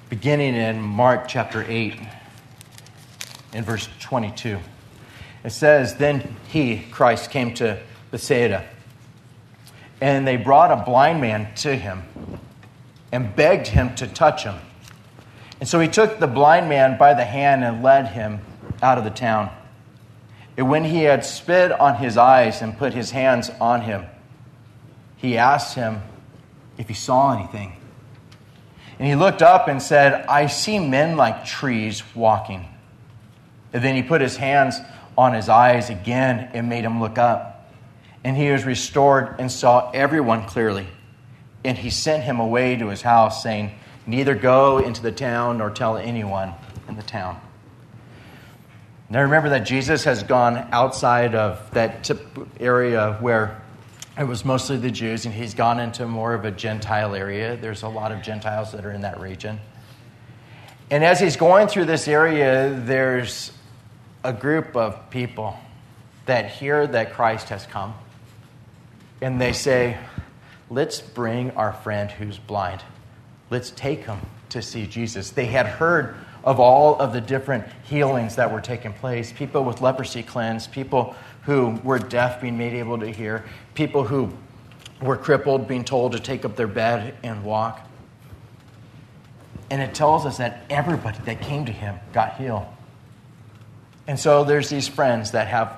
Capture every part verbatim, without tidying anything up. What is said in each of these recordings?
beginning in Mark chapter eight, in verse twenty-two. It says, "Then he, Christ, came to Bethsaida, and they brought a blind man to him and begged him to touch him. And so he took the blind man by the hand and led him out of the town. And when he had spit on his eyes and put his hands on him, he asked him if he saw anything. And he looked up and said, 'I see men like trees walking.' And then he put his hands on his eyes again and made him look up. And he was restored and saw everyone clearly. And he sent him away to his house, saying, 'Neither go into the town nor tell anyone in the town.'" Now remember that Jesus has gone outside of that tip area where it was mostly the Jews, and he's gone into more of a Gentile area. There's a lot of Gentiles that are in that region. And as he's going through this area, there's a group of people that hear that Christ has come. And they say, "Let's bring our friend who's blind. Let's take him to see Jesus." They had heard of all of the different healings that were taking place. People with leprosy cleansed, people who were deaf being made able to hear, people who were crippled being told to take up their bed and walk. And it tells us that everybody that came to him got healed. And so there's these friends that have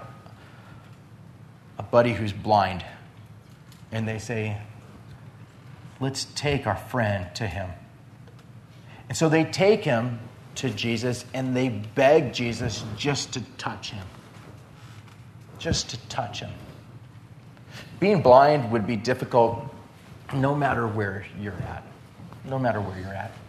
a buddy who's blind. And they say, "Let's take our friend to him." And so they take him to Jesus, and they beg Jesus just to touch him. Just to touch him. Being blind would be difficult no matter where you're at. No matter where you're at.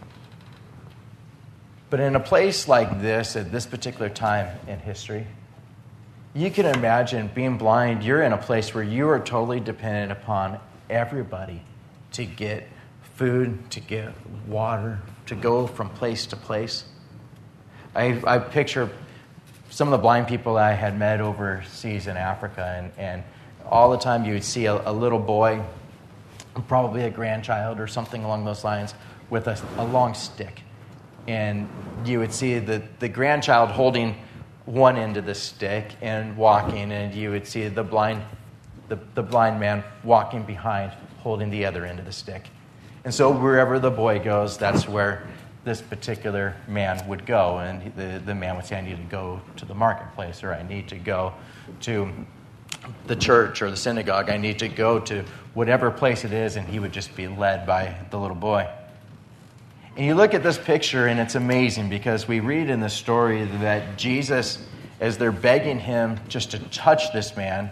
But in a place like this, at this particular time in history, you can imagine being blind. You're in a place where you are totally dependent upon everybody to get food, to get water, to go from place to place. I, I picture some of the blind people I had met overseas in Africa, and, and all the time you would see a, a little boy, probably a grandchild or something along those lines, with a, a long stick. And you would see the, the grandchild holding one end of the stick and walking, and you would see the blind the, the blind man walking behind, holding the other end of the stick. And so wherever the boy goes, that's where this particular man would go. And the, the man would say, "I need to go to the marketplace," or "I need to go to the church or the synagogue. I need to go to whatever place it is," and he would just be led by the little boy. And you look at this picture, and it's amazing because we read in the story that Jesus, as they're begging him just to touch this man,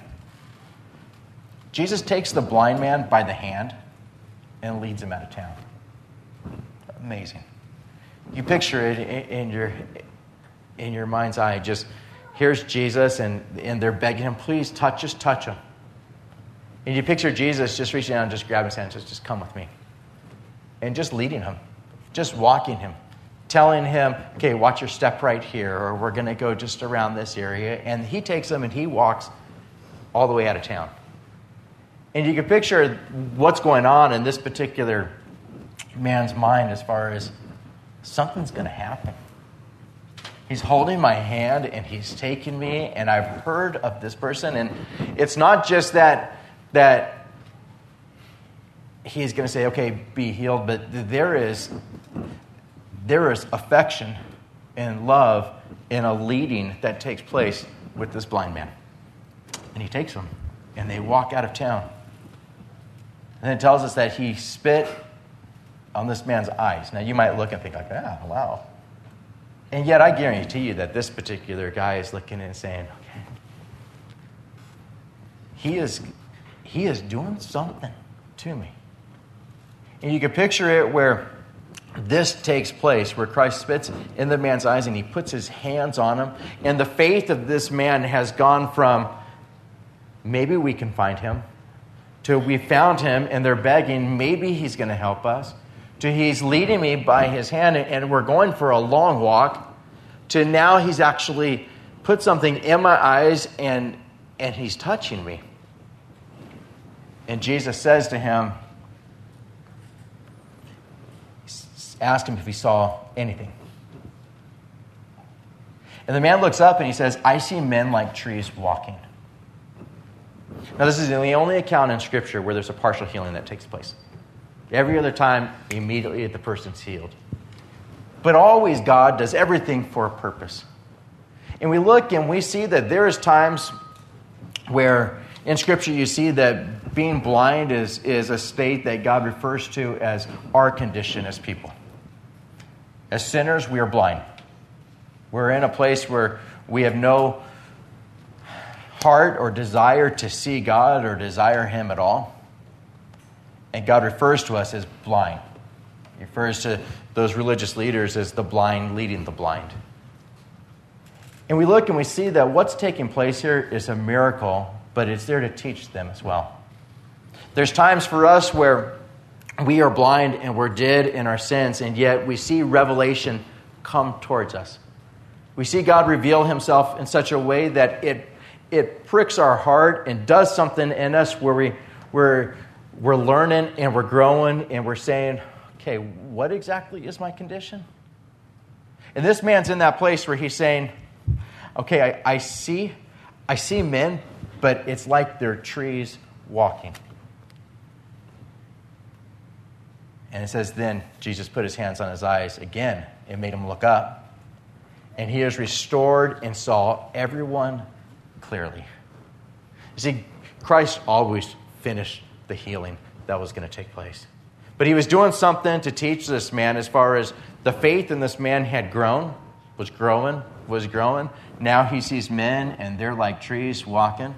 Jesus takes the blind man by the hand and leads him out of town. Amazing. You picture it in your in your mind's eye. Just here's Jesus, and, and they're begging him, "Please touch, just touch him." And you picture Jesus just reaching out and just grabbing his hand, just, just come with me. And just leading him, just walking him, telling him, "Okay, watch your step right here, or we're going to go just around this area." And he takes him and he walks all the way out of town. And you can picture what's going on in this particular man's mind as far as something's going to happen. He's holding my hand and he's taking me, and I've heard of this person. And it's not just that that he's going to say, "Okay, be healed," but there is there is affection and love and a leading that takes place with this blind man. And he takes him, and they walk out of town. And it tells us that he spit on this man's eyes. Now, you might look and think like, "Ah, wow." And yet, I guarantee you that this particular guy is looking and saying, "Okay, he is, he is doing something to me." And you can picture it where this takes place, where Christ spits in the man's eyes and he puts his hands on him. And the faith of this man has gone from, maybe we can find him, to we found him and they're begging, maybe he's going to help us, to he's leading me by his hand and we're going for a long walk, to now he's actually put something in my eyes and, and he's touching me. And Jesus says to him, asked him if he saw anything. And the man looks up and he says, I see men like trees walking. Now, this is the only account in Scripture where there's a partial healing that takes place. Every other time, immediately the person's healed. But always God does everything for a purpose. And we look and we see that there is times where in Scripture you see that being blind is, is a state that God refers to as our condition as people. As sinners, we are blind. We're in a place where we have no heart or desire to see God or desire Him at all. And God refers to us as blind. He refers to those religious leaders as the blind leading the blind. And we look and we see that what's taking place here is a miracle, but it's there to teach them as well. There's times for us where we are blind and we're dead in our sins, and yet we see revelation come towards us. We see God reveal Himself in such a way that it it pricks our heart and does something in us where we, we're, we're learning and we're growing and we're saying, okay, what exactly is my condition? And this man's in that place where he's saying, okay, I, I see, I see men, but it's like they're trees walking. And it says, then Jesus put His hands on his eyes again and made him look up. And he is restored and saw everyone clearly. You see, Christ always finished the healing that was going to take place. But He was doing something to teach this man as far as the faith in this man had grown, was growing, was growing. Now he sees men and they're like trees walking.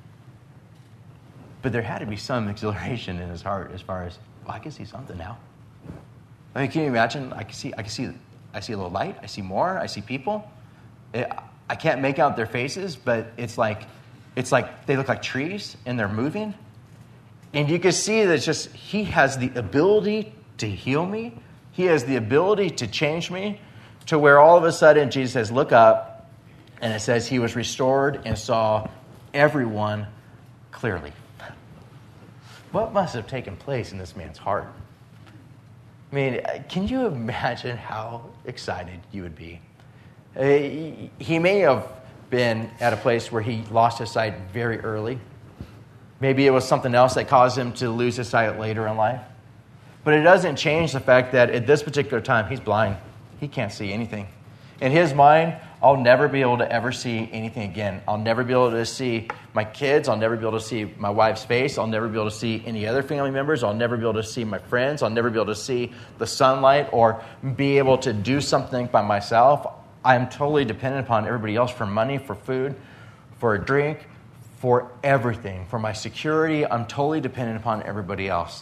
But there had to be some exhilaration in his heart as far as, well, I can see something now. I mean, can you imagine? I can see, I can see, I see a little light. I see more. I see people. It, I can't make out their faces, but it's like, it's like they look like trees and they're moving. And you can see that it's just He has the ability to heal me. He has the ability to change me to where all of a sudden Jesus says, look up. And it says he was restored and saw everyone clearly. What must have taken place in this man's heart? I mean, can you imagine how excited you would be? He may have been at a place where he lost his sight very early. Maybe it was something else that caused him to lose his sight later in life. But it doesn't change the fact that at this particular time, he's blind. He can't see anything. In his mind, I'll never be able to ever see anything again. I'll never be able to see my kids. I'll never be able to see my wife's face. I'll never be able to see any other family members. I'll never be able to see my friends. I'll never be able to see the sunlight or be able to do something by myself. I'm totally dependent upon everybody else for money, for food, for a drink, for everything. For my security, I'm totally dependent upon everybody else.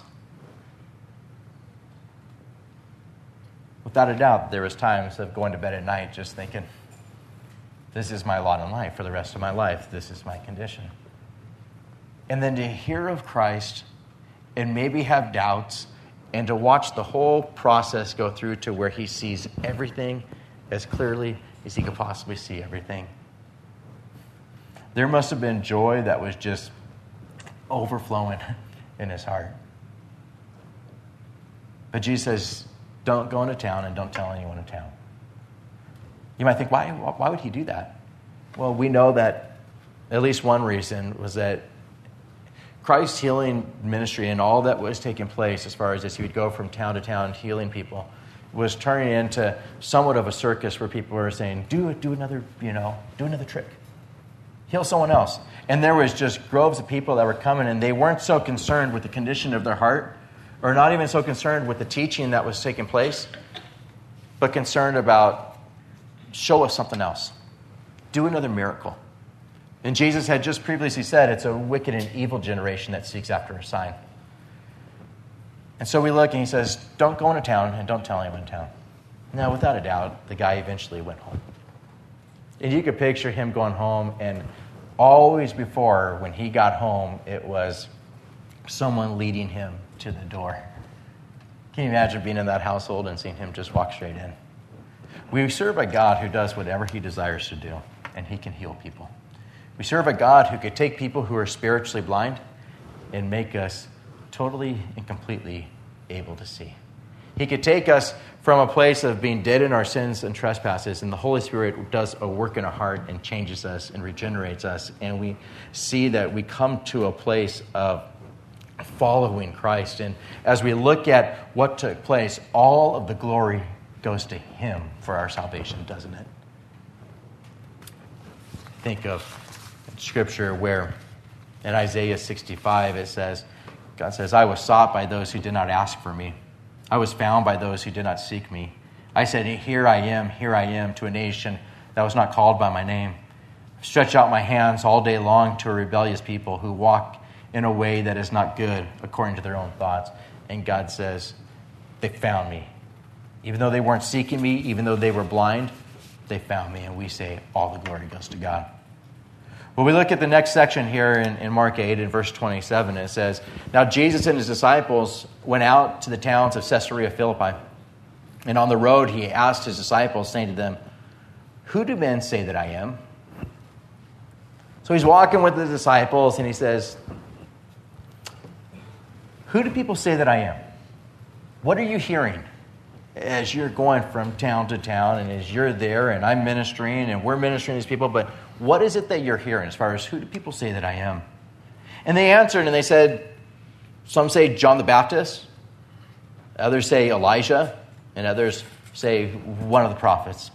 Without a doubt, there was times of going to bed at night just thinking, this is my lot in life for the rest of my life. This is my condition. And then to hear of Christ and maybe have doubts and to watch the whole process go through to where he sees everything as clearly as he could possibly see everything. There must have been joy that was just overflowing in his heart. But Jesus says, don't go into town and don't tell anyone in town. You might think, why, why would he do that? Well, we know that at least one reason was that Christ's healing ministry and all that was taking place as far as this, he would go from town to town healing people, was turning into somewhat of a circus where people were saying, do do another, you know, do another trick. Heal someone else. And there was just groves of people that were coming, and they weren't so concerned with the condition of their heart, or not even so concerned with the teaching that was taking place, but concerned about, show us something else. Do another miracle. And Jesus had just previously said, it's a wicked and evil generation that seeks after a sign. And so we look and he says, don't go into town and don't tell anyone in town. Now, without a doubt, the guy eventually went home. And you could picture him going home, and always before, when he got home, it was someone leading him to the door. Can you imagine being in that household and seeing him just walk straight in? We serve a God who does whatever he desires to do, and he can heal people. We serve a God who could take people who are spiritually blind and make us totally and completely able to see. He could take us from a place of being dead in our sins and trespasses, and the Holy Spirit does a work in our heart and changes us and regenerates us, and we see that we come to a place of following Christ. And as we look at what took place, all of the glory goes to Him for our salvation, doesn't it? Think of Scripture where in Isaiah sixty-five it says, God says, I was sought by those who did not ask for me. I was found by those who did not seek me. I said, here I am, here I am, to a nation that was not called by my name. Stretch out my hands all day long to a rebellious people who walk in a way that is not good according to their own thoughts. And God says, they found me. Even though they weren't seeking me, even though they were blind, they found me. And we say, all the glory goes to God. Well, we look at the next section here in, in Mark eight in verse twenty-seven. It says, now Jesus and his disciples went out to the towns of Caesarea Philippi. And on the road he asked his disciples, saying to them, who do men say that I am? So he's walking with the disciples and he says, who do people say that I am? What are you hearing as you're going from town to town and as you're there and I'm ministering and we're ministering to these people, but what is it that you're hearing as far as who do people say that I am? And they answered and they said, some say John the Baptist, others say Elijah, and others say one of the prophets.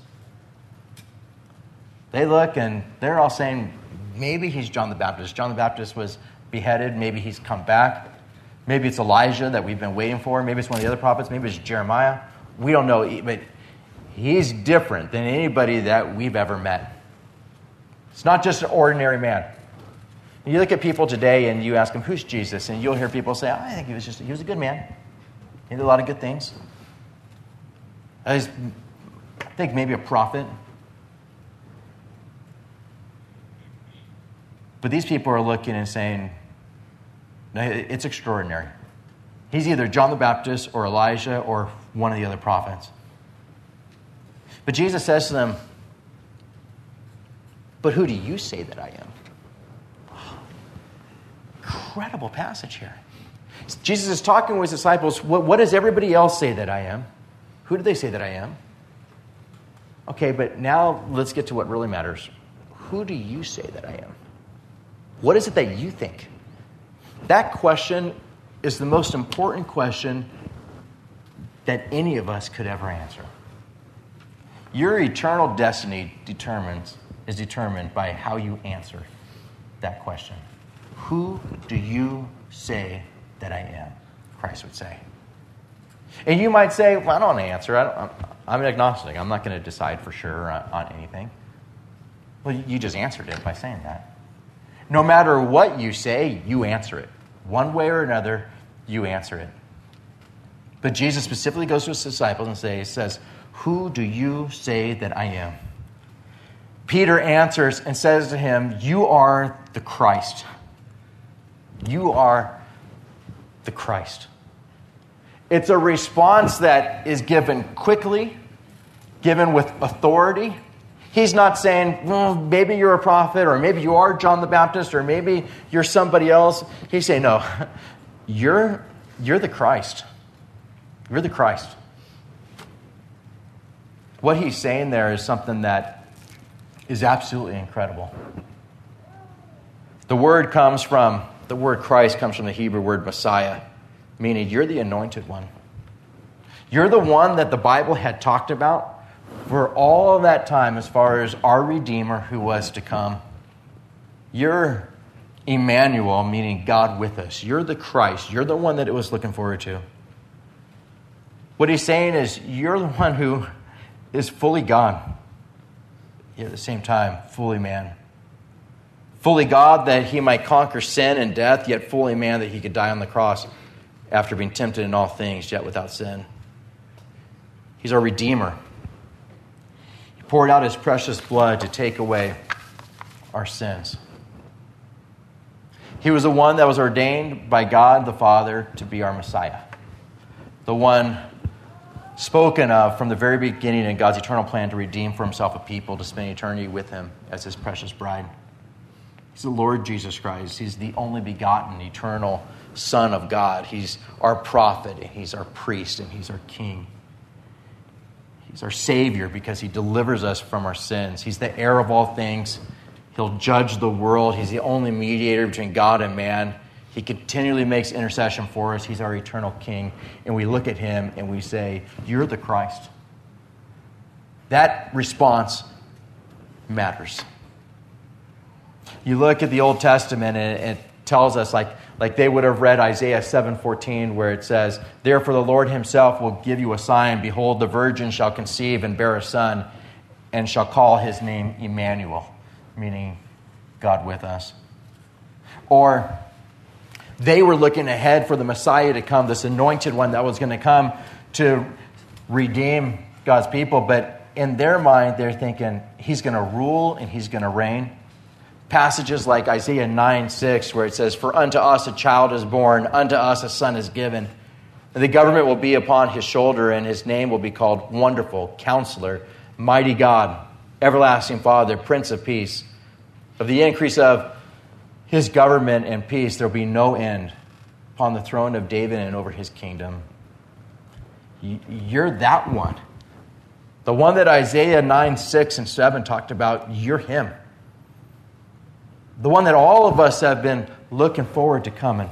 They look and they're all saying, maybe he's John the Baptist. John the Baptist was beheaded. Maybe he's come back. Maybe it's Elijah that we've been waiting for. Maybe it's one of the other prophets. Maybe it's Jeremiah. We don't know, but he's different than anybody that we've ever met. It's not just an ordinary man. You look at people today and you ask them, who's Jesus? And you'll hear people say, I think he was just, he was a good man. He did a lot of good things. I think maybe a prophet. But these people are looking and saying, it's extraordinary. He's either John the Baptist or Elijah or one of the other prophets. But Jesus says to them, but who do you say that I am? Incredible passage here. Jesus is talking with his disciples. What, what does everybody else say that I am? Who do they say that I am? Okay, but now let's get to what really matters. Who do you say that I am? What is it that you think? That question is the most important question that any of us could ever answer. Your eternal destiny determines is determined by how you answer that question. Who do you say that I am? Christ would say. And you might say, well, I don't want to answer. I don't, I'm, I'm an agnostic. I'm not going to decide for sure on, on anything. Well, you just answered it by saying that. No matter what you say, you answer it. One way or another, you answer it. But Jesus specifically goes to his disciples and say, says, who do you say that I am? Peter answers and says to him, you are the Christ. You are the Christ. It's a response that is given quickly, given with authority. He's not saying, well, maybe you're a prophet, or maybe you are John the Baptist, or maybe you're somebody else. He's saying, no, you're, you're the Christ. You're the Christ. What he's saying there is something that is absolutely incredible. The word comes from, the word Christ comes from the Hebrew word Messiah, meaning you're the anointed one. You're the one that the Bible had talked about for all of that time as far as our Redeemer who was to come. You're Emmanuel, meaning God with us. You're the Christ. You're the one that it was looking forward to. What he's saying is you're the one who is fully God, yet at the same time fully man. Fully God that he might conquer sin and death, yet fully man that he could die on the cross after being tempted in all things, yet without sin. He's our Redeemer. He poured out his precious blood to take away our sins. He was the one that was ordained by God the Father to be our Messiah. The one spoken of from the very beginning in God's eternal plan to redeem for himself a people to spend eternity with him as his precious bride. He's the Lord Jesus Christ. He's the only begotten, eternal Son of God. He's our prophet, and he's our priest, and he's our king. He's our Savior because he delivers us from our sins. He's the heir of all things. He'll judge the world. He's the only mediator between God and man. He continually makes intercession for us. He's our eternal king. And we look at him and we say, you're the Christ. That response matters. You look at the Old Testament and it tells us, like, like they would have read Isaiah seven fourteen, where it says, therefore the Lord himself will give you a sign. Behold, the virgin shall conceive and bear a son, and shall call his name Emmanuel, meaning God with us. Or they were looking ahead for the Messiah to come, this anointed one that was going to come to redeem God's people. But in their mind, they're thinking, he's going to rule and he's going to reign. Passages like Isaiah nine six, where it says, for unto us a child is born, unto us a son is given. And the government will be upon his shoulder, and his name will be called Wonderful, Counselor, Mighty God, Everlasting Father, Prince of Peace. Of the increase of his government and peace, there will be no end upon the throne of David and over his kingdom. You're that one. The one that Isaiah nine six and seven talked about, you're him. The one that all of us have been looking forward to coming.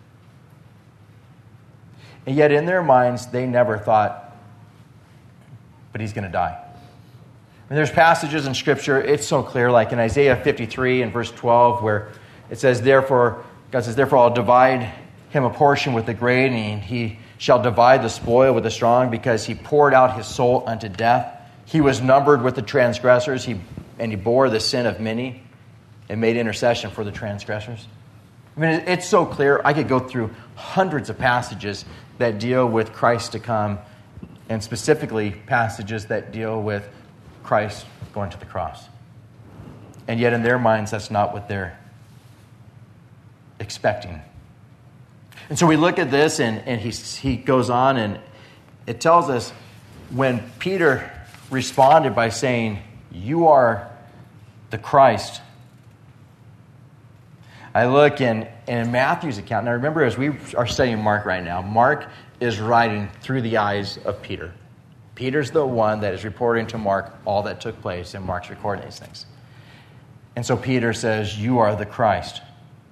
And yet in their minds, they never thought, but he's going to die. And there's passages in Scripture, it's so clear, like in Isaiah fifty-three and verse twelve, where it says, therefore, God says, therefore I'll divide him a portion with the great, and he shall divide the spoil with the strong, because he poured out his soul unto death. He was numbered with the transgressors, he, and he bore the sin of many, and made intercession for the transgressors. I mean, it's so clear. I could go through hundreds of passages that deal with Christ to come, and specifically passages that deal with Christ going to the cross. And yet in their minds, that's not what they're expecting. And so we look at this, and, and he, he goes on, and it tells us when Peter responded by saying, you are the Christ. I look in, in Matthew's account. Now remember, as we are studying Mark right now, Mark is writing through the eyes of Peter. Peter's the one that is reporting to Mark all that took place, and Mark's recording these things. And so Peter says, you are the Christ.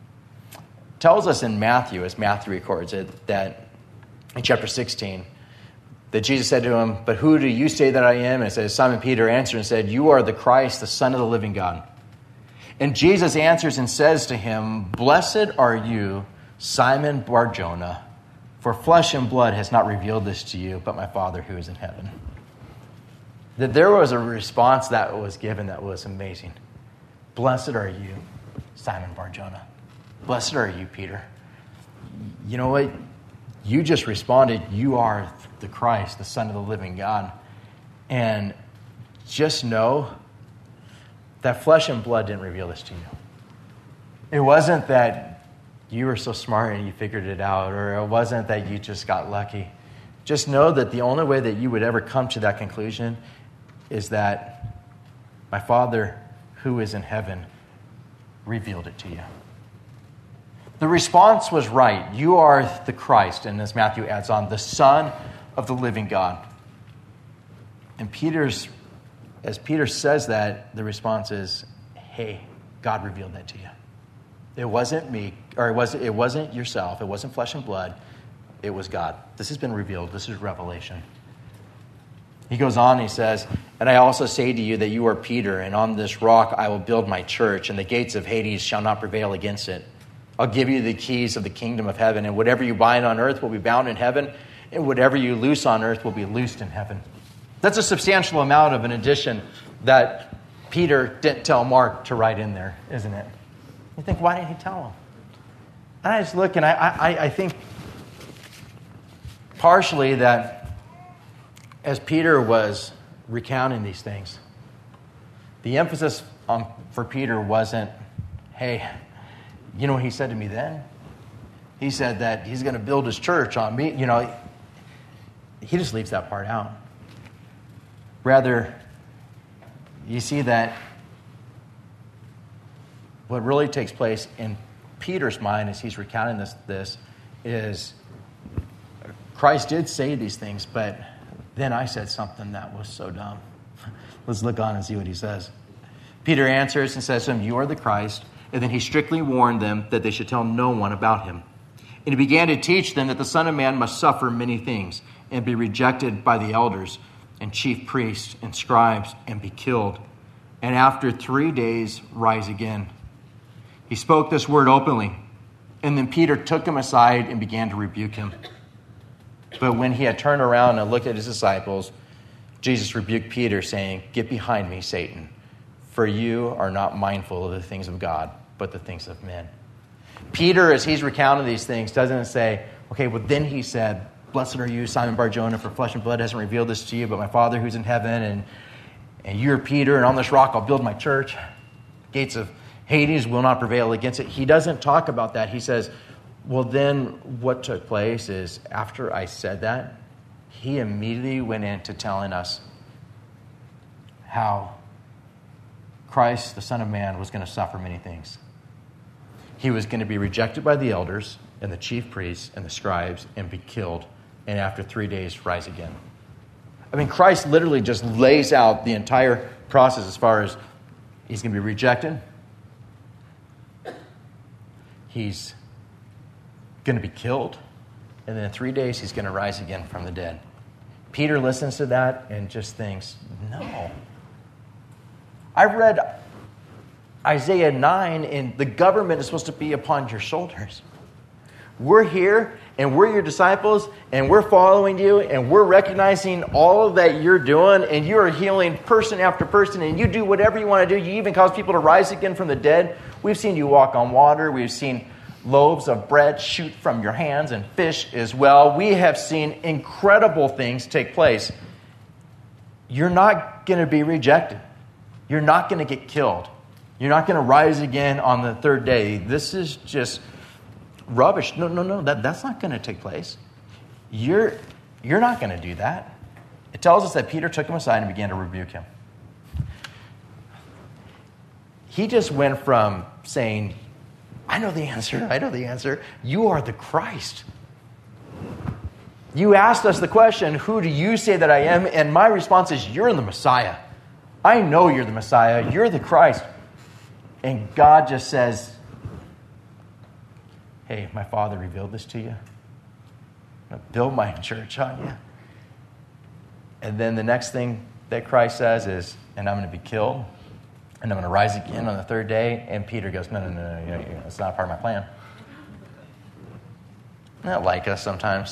It tells us in Matthew, as Matthew records it, that in chapter sixteen, that Jesus said to him, but who do you say that I am? And it says, Simon Peter answered and said, you are the Christ, the Son of the living God. And Jesus answers and says to him, blessed are you, Simon Bar-Jonah, for flesh and blood has not revealed this to you, but my Father who is in heaven. That there was a response that was given that was amazing. Blessed are you, Simon Bar-Jonah. Blessed are you, Peter. You know what? You just responded, you are the Christ, the Son of the living God. And just know that flesh and blood didn't reveal this to you. It wasn't that you were so smart and you figured it out, or it wasn't that you just got lucky. Just know that the only way that you would ever come to that conclusion is that my Father who is in heaven revealed it to you. The response was right. You are the Christ, and as Matthew adds on, the Son of the living God. And Peter's As Peter says that, the response is, hey, God revealed that to you. It wasn't me, or it wasn't, it wasn't yourself. It wasn't flesh and blood. It was God. This has been revealed. This is revelation. He goes on, he says, and I also say to you that you are Peter, and on this rock I will build my church, and the gates of Hades shall not prevail against it. I'll give you the keys of the kingdom of heaven, and whatever you bind on earth will be bound in heaven, and whatever you loose on earth will be loosed in heaven. That's a substantial amount of an addition that Peter didn't tell Mark to write in there, isn't it? You think, why didn't he tell him? And I just look, and I, I, I think partially that as Peter was recounting these things, the emphasis on, for Peter wasn't, hey, you know what he said to me then? He said that he's going to build his church on me. You know, he just leaves that part out. Rather, you see that what really takes place in Peter's mind as he's recounting this, this is Christ did say these things, but then I said something that was so dumb. Let's look on and see what he says. Peter answers and says to him, "You are the Christ." And then he strictly warned them that they should tell no one about him. And he began to teach them that the Son of Man must suffer many things and be rejected by the elders and chief priests and scribes and be killed, and after three days rise again. He spoke this word openly, and then Peter took him aside and began to rebuke him. But when he had turned around and looked at his disciples, Jesus rebuked Peter, saying, "Get behind me, Satan, for you are not mindful of the things of God, but the things of men." Peter, as he's recounting these things, doesn't say, okay, well, then he said, "Blessed are you, Simon Bar-Jonah, for flesh and blood hasn't revealed this to you, but my Father who's in heaven, and, and you're Peter, and on this rock I'll build my church. Gates of Hades will not prevail against it." He doesn't talk about that. He says, well, then what took place is after I said that, he immediately went into telling us how Christ, the Son of Man, was going to suffer many things. He was going to be rejected by the elders and the chief priests and the scribes and be killed, and after three days rise again. I mean, Christ literally just lays out the entire process as far as he's going to be rejected, he's going to be killed, and then in three days he's going to rise again from the dead. Peter listens to that and just thinks, no. I read Isaiah nine, and the government is supposed to be upon your shoulders. We're here, and we're your disciples, and we're following you, and we're recognizing all that you're doing, and you are healing person after person, and you do whatever you want to do. You even cause people to rise again from the dead. We've seen you walk on water. We've seen loaves of bread shoot from your hands, and fish as well. We have seen incredible things take place. You're not going to be rejected. You're not going to get killed. You're not going to rise again on the third day. This is just rubbish. No, no, no. That, that's not going to take place. You're, you're not going to do that. It tells us that Peter took him aside and began to rebuke him. He just went from saying, I know the answer. I know the answer. You are the Christ. You asked us the question, who do you say that I am? And my response is, you're the Messiah. I know you're the Messiah. You're the Christ. And God just says, hey, my Father revealed this to you. I'm going to build my church on you. And then the next thing that Christ says is, and I'm going to be killed, and I'm going to rise again on the third day. And Peter goes, no, no, no, no, no, it's not part of my plan. Not like us sometimes.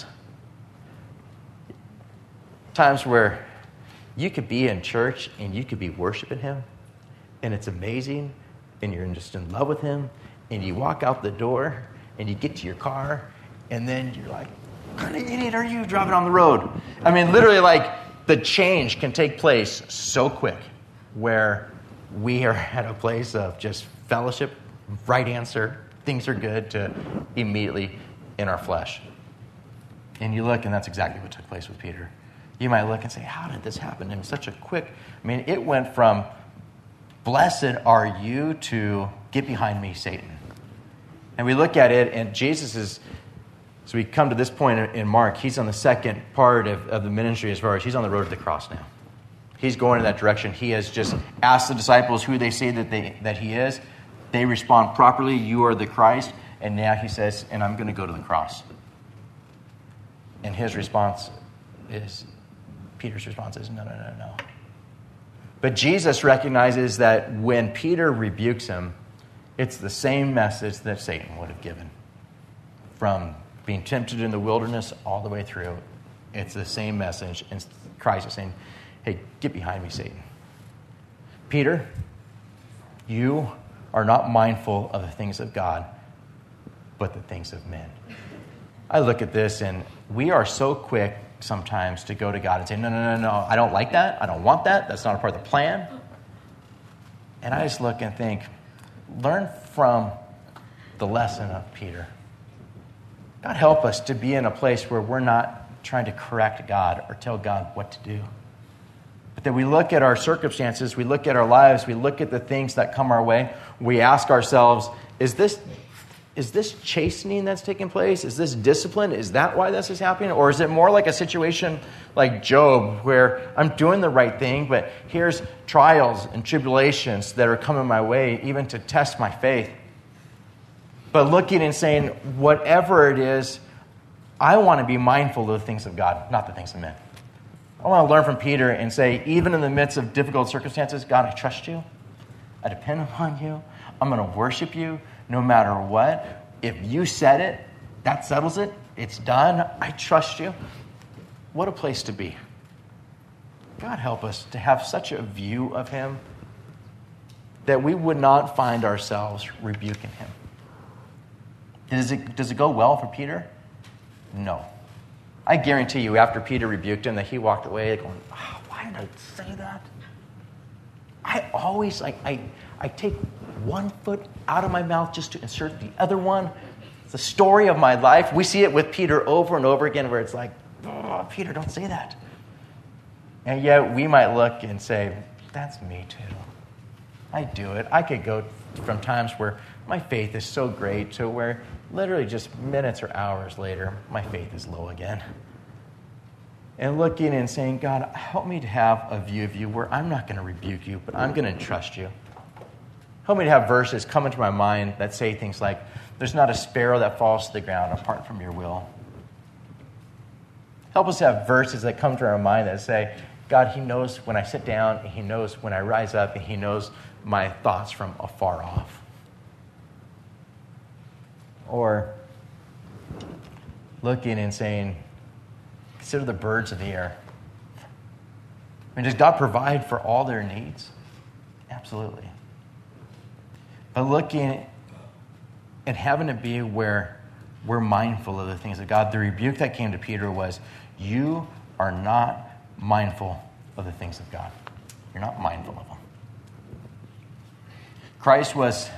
Times where you could be in church and you could be worshiping him, and it's amazing, and you're just in love with him, and you walk out the door, and you get to your car, and then you're like, what kind of idiot are you driving on the road? I mean, literally, like, the change can take place so quick where we are at a place of just fellowship, right answer, things are good, to immediately in our flesh. And you look, and that's exactly what took place with Peter. You might look and say, how did this happen in such a quick... I mean, it went from, blessed are you, to get behind me, Satan. And we look at it, and Jesus is... So we come to this point in Mark. He's on the second part of, of the ministry as far as he's on the road to the cross now. He's going in that direction. He has just asked the disciples who they say that they that he is. They respond properly, you are the Christ. And now he says, and I'm going to go to the cross. And his response is, Peter's response is, no, no, no, no. But Jesus recognizes that when Peter rebukes him, it's the same message that Satan would have given. From being tempted in the wilderness all the way through, it's the same message. And Christ is saying, hey, get behind me, Satan. Peter, you are not mindful of the things of God, but the things of men. I look at this, and we are so quick sometimes to go to God and say, no, no, no, no, I don't like that. I don't want that. That's not a part of the plan. And I just look and think, learn from the lesson of Peter. God help us to be in a place where we're not trying to correct God or tell God what to do. But that we look at our circumstances, we look at our lives, we look at the things that come our way, we ask ourselves, is this is this chastening that's taking place? Is this discipline? Is that why this is happening? Or is it more like a situation like Job where I'm doing the right thing, but here's trials and tribulations that are coming my way even to test my faith? But looking and saying, whatever it is, I want to be mindful of the things of God, not the things of men. I want to learn from Peter and say, even in the midst of difficult circumstances, God, I trust you. I depend upon you. I'm going to worship you no matter what. If you said it, that settles it. It's done. I trust you. What a place to be. God help us to have such a view of him that we would not find ourselves rebuking him. Does it, does it go well for Peter? No. I guarantee you after Peter rebuked him that he walked away going, oh, why did I say that? I always, like, I, I take one foot out of my mouth just to insert the other one. It's the story of my life. We see it with Peter over and over again where it's like, oh, Peter, don't say that. And yet we might look and say, that's me too. I do it. I could go from times where my faith is so great to where literally just minutes or hours later, my faith is low again. And looking and saying, God, help me to have a view of you where I'm not going to rebuke you, but I'm going to trust you. Help me to have verses come into my mind that say things like, there's not a sparrow that falls to the ground apart from your will. Help us have verses that come to our mind that say, God, he knows when I sit down, and he knows when I rise up, and he knows my thoughts from afar off. Or looking and saying, consider the birds of the air. I mean, does God provide for all their needs? Absolutely. But looking and having it be where we're mindful of the things of God. The rebuke that came to Peter was, you are not mindful of the things of God. You're not mindful of them. Christ was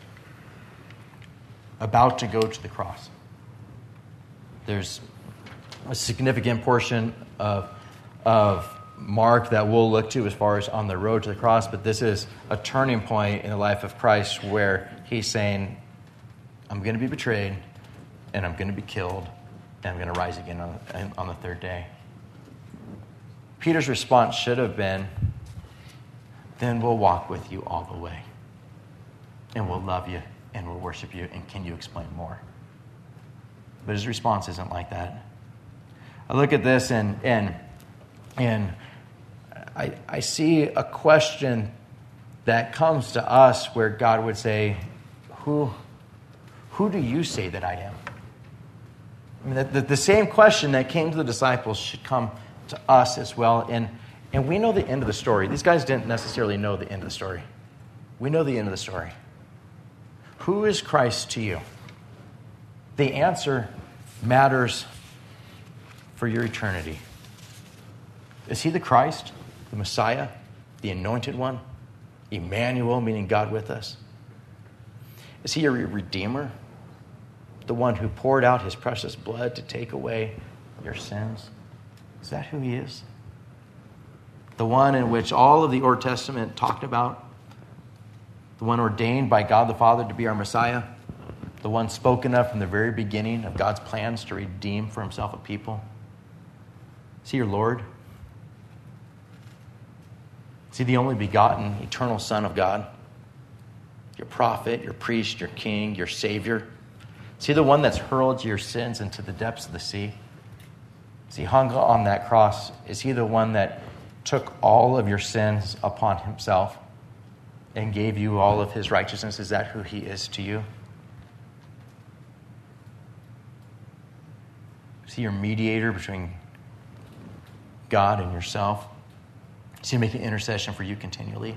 about to go to the cross. There's a significant portion of, of Mark that we'll look to as far as on the road to the cross, but this is a turning point in the life of Christ where he's saying, I'm going to be betrayed, and I'm going to be killed, and I'm going to rise again on, on the third day. Peter's response should have been, then we'll walk with you all the way, and we'll love you, and we'll worship you, and can you explain more? But his response isn't like that. I look at this and and and I I see a question that comes to us where God would say, Who who do you say that I am? I mean, the, the, the same question that came to the disciples should come to us as well. And and we know the end of the story. These guys didn't necessarily know the end of the story. We know the end of the story. Who is Christ to you? The answer matters for your eternity. Is he the Christ, the Messiah, the anointed one? Emmanuel, meaning God with us? Is he a redeemer? The one who poured out his precious blood to take away your sins? Is that who he is? The one in which all of the Old Testament talked about? The one ordained by God the Father to be our Messiah? The one spoken of from the very beginning of God's plans to redeem for himself a people? Is he your Lord? Is he the only begotten, eternal Son of God? Your prophet, your priest, your king, your Savior? Is he the one that's hurled your sins into the depths of the sea? Is he hung on that cross? Is he the one that took all of your sins upon himself and gave you all of his righteousness? Is that who he is to you? Is he your mediator between God and yourself? Is he making intercession for you continually?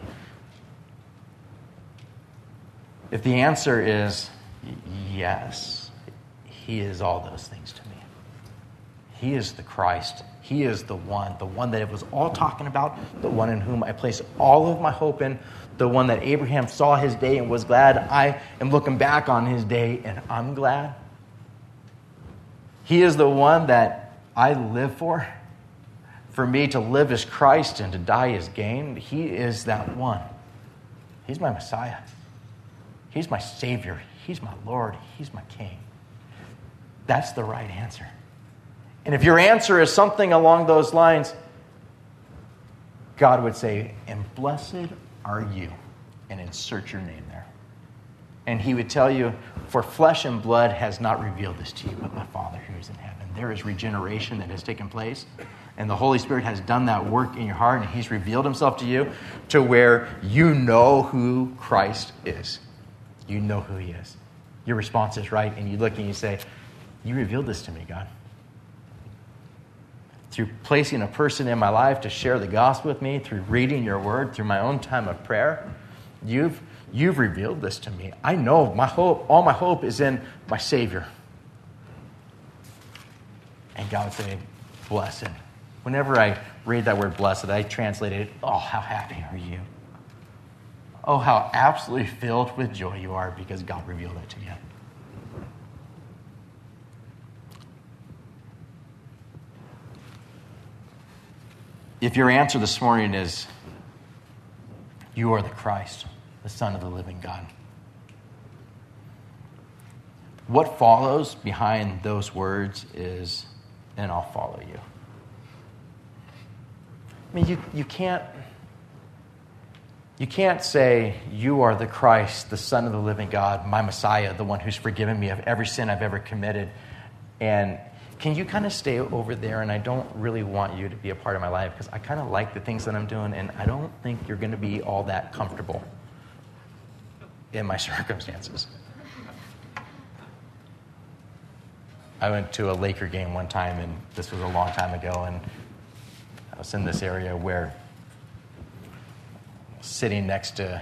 If the answer is yes, he is all those things to me. He is the Christ. He is the one, the one that it was all talking about, the one in whom I place all of my hope in, the one that Abraham saw his day and was glad. I am looking back on his day and I'm glad. He is the one that I live for. For me to live as Christ and to die as gain, he is that one. He's my Messiah. He's my Savior. He's my Lord. He's my King. That's the right answer. And if your answer is something along those lines, God would say, and blessed are you, and insert your name there. And he would tell you, for flesh and blood has not revealed this to you, but my Father who is in heaven. There is regeneration that has taken place, and the Holy Spirit has done that work in your heart, and he's revealed himself to you to where you know who Christ is. You know who he is. Your response is right, and you look and you say, you revealed this to me, God. Through placing a person in my life to share the gospel with me, through reading your word, through my own time of prayer, you've you've revealed this to me. I know my hope, all my hope is in my Savior. And God would say, blessed. Whenever I read that word blessed, I translate it, oh, how happy are you? Oh, how absolutely filled with joy you are because God revealed it to you. If your answer this morning is, you are the Christ, the Son of the living God, what follows behind those words is, and I'll follow you. I mean, you, you can't you can't say, you are the Christ, the Son of the living God, my Messiah, the one who's forgiven me of every sin I've ever committed. And can you kind of stay over there? And I don't really want you to be a part of my life because I kind of like the things that I'm doing, and I don't think you're going to be all that comfortable in my circumstances. I went to a Laker game one time, and this was a long time ago, and I was in this area where sitting next to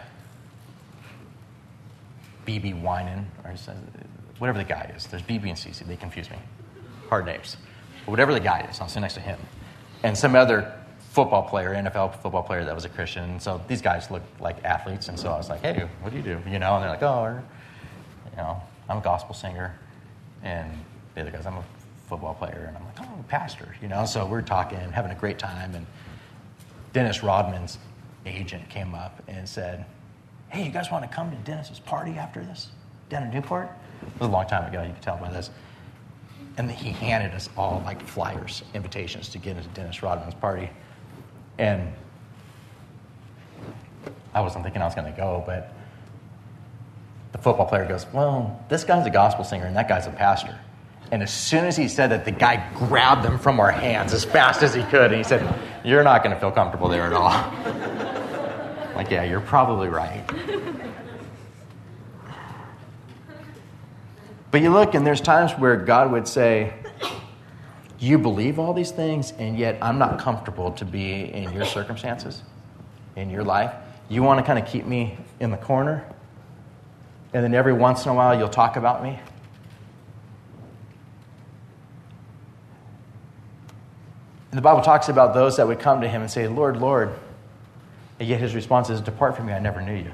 B B Winan, or whatever the guy is. There's B B and C C. They confuse me. Hard names. But whatever the guy is, I'll sit next to him. And some other football player, N F L football player that was a Christian. And so these guys look like athletes. And so I was like, hey, what do you do? You know, and they're like, oh, you know, I'm a gospel singer. And the other guys, I'm a football player. And I'm like, oh, I'm a pastor. You know, so we're talking, having a great time. And Dennis Rodman's agent came up and said, hey, you guys want to come to Dennis's party after this down in Newport? It was a long time ago, you can tell by this. And he handed us all like flyers, invitations to get into Dennis Rodman's party. And I wasn't thinking I was going to go, but the football player goes, well, this guy's a gospel singer and that guy's a pastor. And as soon as he said that, the guy grabbed them from our hands as fast as he could. And he said, you're not going to feel comfortable there at all. Like, yeah, you're probably right. But you look, and there's times where God would say, you believe all these things, and yet I'm not comfortable to be in your circumstances, in your life. You want to kind of keep me in the corner, and then every once in a while you'll talk about me. And the Bible talks about those that would come to him and say, Lord, Lord, and yet his response is, depart from me, I never knew you.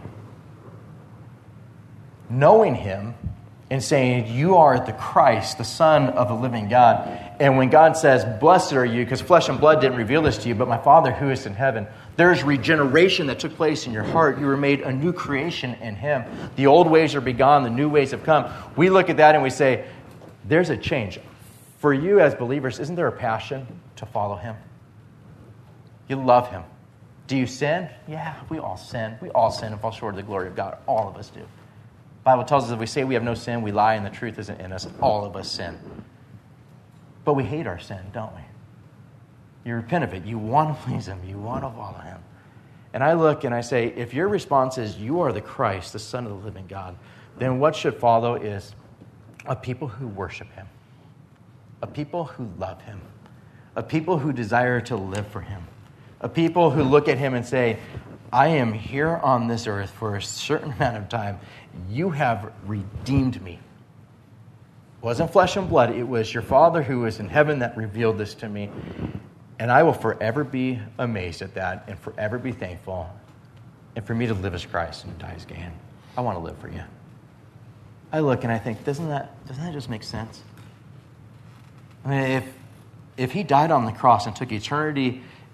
Knowing him and saying, you are the Christ, the Son of the living God. And when God says, blessed are you, because flesh and blood didn't reveal this to you, but my Father who is in heaven, there's regeneration that took place in your heart. You were made a new creation in him. The old ways are begone, the new ways have come. We look at that and we say, there's a change. For you as believers, isn't there a passion to follow him? You love him. Do you sin? Yeah, we all sin. We all sin and fall short of the glory of God. All of us do. The Bible tells us if we say we have no sin, we lie and the truth isn't in us. All of us sin. But we hate our sin, don't we? You repent of it. You want to please him. You want to follow him. And I look and I say, if your response is, you are the Christ, the Son of the living God, then what should follow is a people who worship him, a people who love him, a people who desire to live for him, a people who look at him and say, I am here on this earth for a certain amount of time. You have redeemed me. It wasn't flesh and blood. It was your Father who is in heaven that revealed this to me. And I will forever be amazed at that and forever be thankful. And for me to live as Christ and die as gain. I want to live for you. I look and I think, doesn't that, doesn't that just make sense? I mean, if, if he died on the cross and took eternity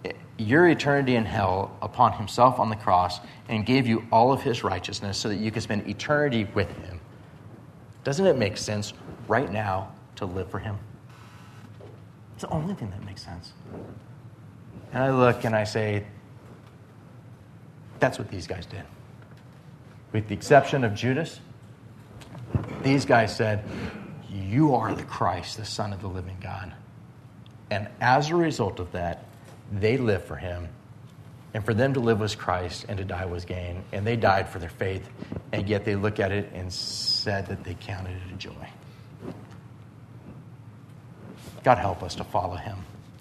your eternity in hell upon himself on the cross and gave you all of his righteousness so that you could spend eternity with him, doesn't it make sense right now to live for him? It's the only thing that makes sense. And I look and I say, that's what these guys did. With the exception of Judas, these guys said, you are the Christ, the Son of the living God. And as a result of that, they lived for him. And for them to live was Christ and to die was gain. And they died for their faith. And yet they look at it and said that they counted it a joy. God help us to follow him.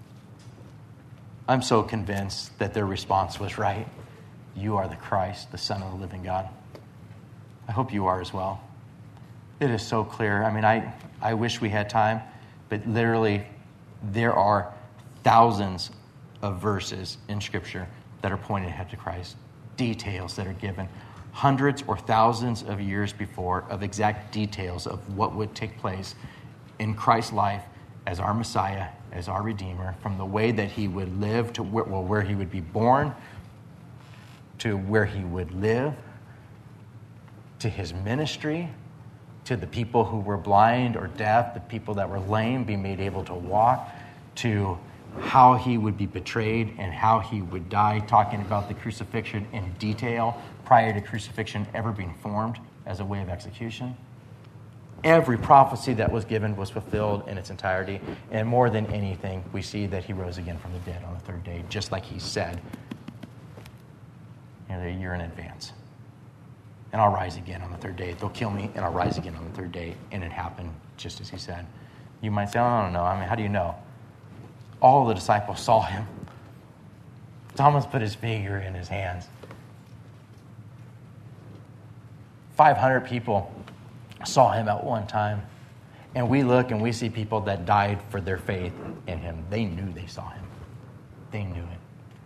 I'm so convinced that their response was right. You are the Christ, the Son of the living God. I hope you are as well. It is so clear. I mean, I, I wish we had time, but literally there are thousands of verses in Scripture that are pointed ahead to Christ. Details that are given hundreds or thousands of years before of exact details of what would take place in Christ's life as our Messiah, as our Redeemer, from the way that he would live to where, well, where he would be born, to where he would live, to his ministry, to the people who were blind or deaf, the people that were lame be made able to walk, to how he would be betrayed and how he would die, talking about the crucifixion in detail prior to crucifixion ever being formed as a way of execution. Every prophecy that was given was fulfilled in its entirety. And more than anything, we see that he rose again from the dead on the third day, just like he said, you know, a year in advance. And I'll rise again on the third day. They'll kill me, and I'll rise again on the third day. And it happened just as he said. You might say, oh, I don't know. I mean, how do you know? All the disciples saw him. Thomas put his finger in his hands. five hundred people saw him at one time. And we look and we see people that died for their faith in him. They knew they saw him. They knew it.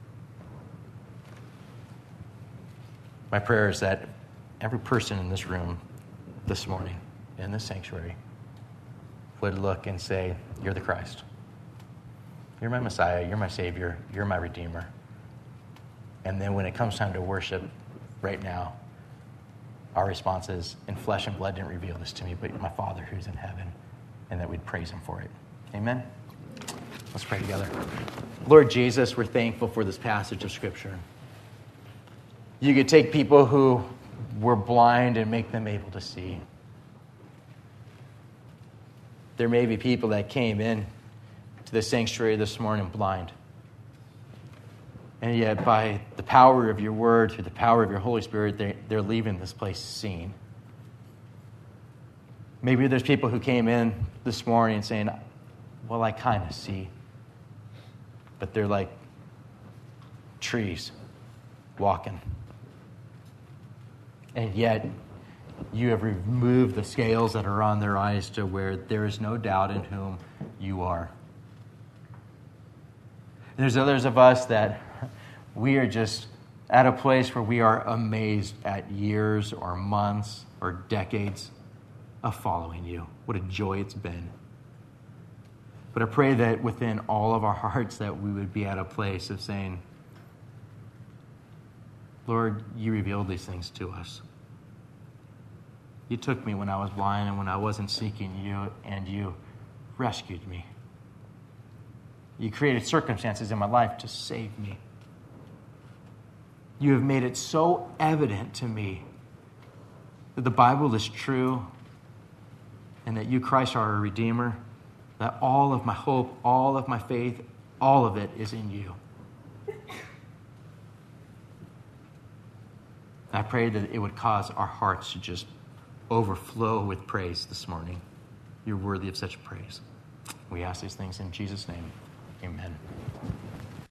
My prayer is that every person in this room this morning, in this sanctuary, would look and say, you're the Christ. You're my Messiah. You're my Savior. You're my Redeemer. And then when it comes time to worship right now, our response is, in flesh and blood didn't reveal this to me, but my Father who's in heaven, and that we'd praise him for it. Amen? Let's pray together. Lord Jesus, we're thankful for this passage of Scripture. You could take people who were blind and make them able to see. There may be people that came in to the sanctuary this morning blind. And yet by the power of your word, through the power of your Holy Spirit, they, they're leaving this place seeing. Maybe there's people who came in this morning saying, well, I kind of see. But they're like trees walking. And yet, you have removed the scales that are on their eyes to where there is no doubt in whom you are. There's others of us that we are just at a place where we are amazed at years or months or decades of following you. What a joy it's been. But I pray that within all of our hearts that we would be at a place of saying, Lord, you revealed these things to us. You took me when I was blind and when I wasn't seeking you, and you rescued me. You created circumstances in my life to save me. You have made it so evident to me that the Bible is true and that you, Christ, are a Redeemer, that all of my hope, all of my faith, all of it is in you. I pray that it would cause our hearts to just overflow with praise this morning. You're worthy of such praise. We ask these things in Jesus' name. Amen.